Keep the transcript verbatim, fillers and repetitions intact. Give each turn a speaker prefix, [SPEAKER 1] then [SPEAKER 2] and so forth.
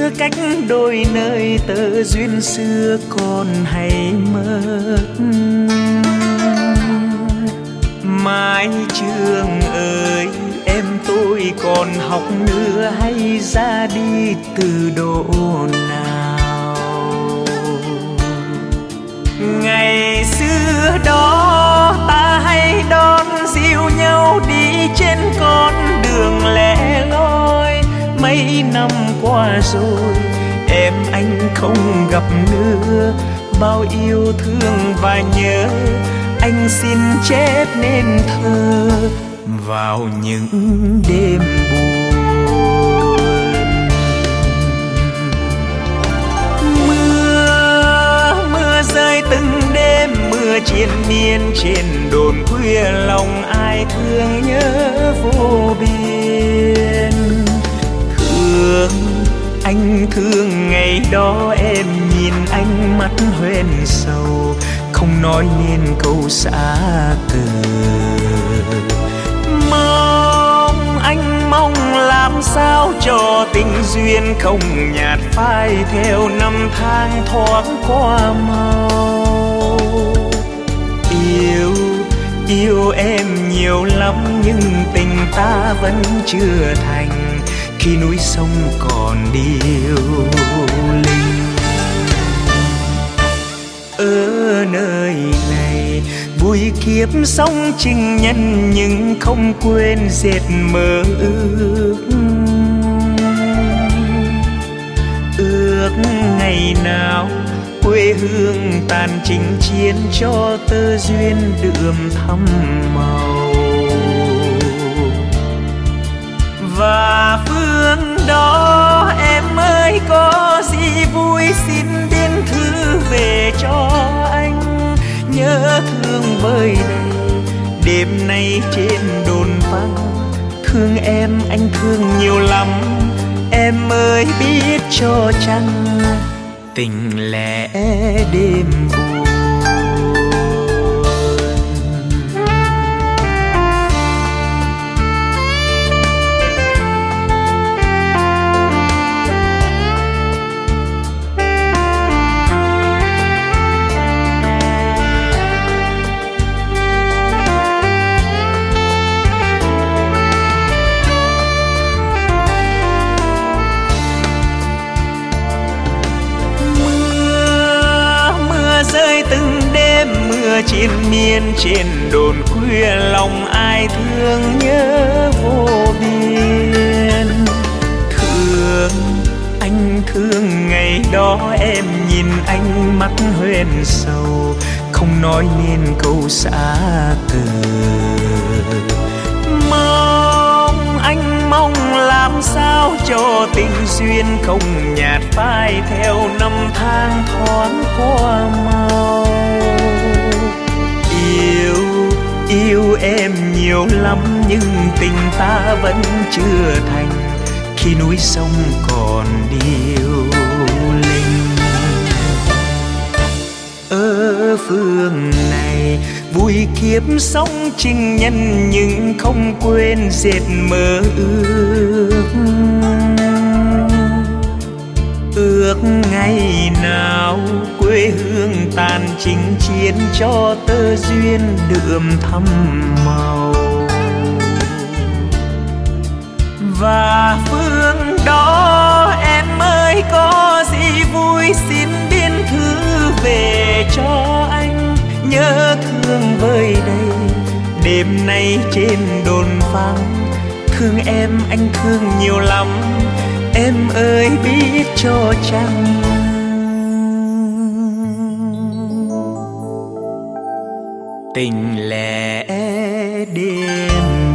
[SPEAKER 1] xưa cách đôi nơi, tơ duyên xưa còn hay mất. Mái trường ơi, em tôi còn học nữa hay ra đi từ độ nào? Ngày xưa đó ta hay đón dìu nhau đi trên con đường lẻ loi. Mấy năm qua rồi em anh không gặp nữa, bao yêu thương và nhớ anh xin chép nên thơ vào những đêm buồn. Mưa, mưa rơi từng đêm, mưa triền miên trên đồn khuya, lòng ai thương nhớ vô biên. Thương, anh thương ngày đó em nhìn anh mắt hoen sầu, không nói nên câu xã từ. Mong anh mong làm sao cho tình duyên không nhạt phai theo năm tháng thoáng qua mau. Yêu, yêu em nhiều lắm nhưng tình ta vẫn chưa thành, khi núi sông còn điêu linh. Ở nơi này vui kiếp sống情nhân, nhưng không quên dệt mơ ước. Ước ngày nào quê hương tàn chinh chiến, cho tơ duyên đượm thắm màu. Và phương đó em ơi có gì vui xin biên thư về cho anh. Nhớ thương bơi đầy đêm nay trên đồn vắng, thương em anh thương nhiều lắm, em ơi biết cho chăng tình lẽ đêm buồn. Triền miên trên đồn khuya, lòng ai thương nhớ vô biên. Thương, anh thương ngày đó em nhìn anh mắt hoen sầu, không nói nên câu xã từ. Mong anh mong làm sao cho tình duyên không nhạt phai theo năm tháng thoáng qua mau. Yêu, yêu em nhiều lắm nhưng tình ta vẫn chưa thành, khi núi sông còn điêu linh. Ở phương này vui kiếp sống情nhân, nhưng không quên dệt mơ ước. Ước ngày nào quê hương tàn chinh chiến, cho tơ duyên đượm thắm màu. Và phương đó em ơi có gì vui xin biên thư về cho anh. Nhớ thương vơi đầy đêm nay trên đồn vắng, thương em anh thương nhiều lắm, em ơi biết cho chăng tình lẽ đêm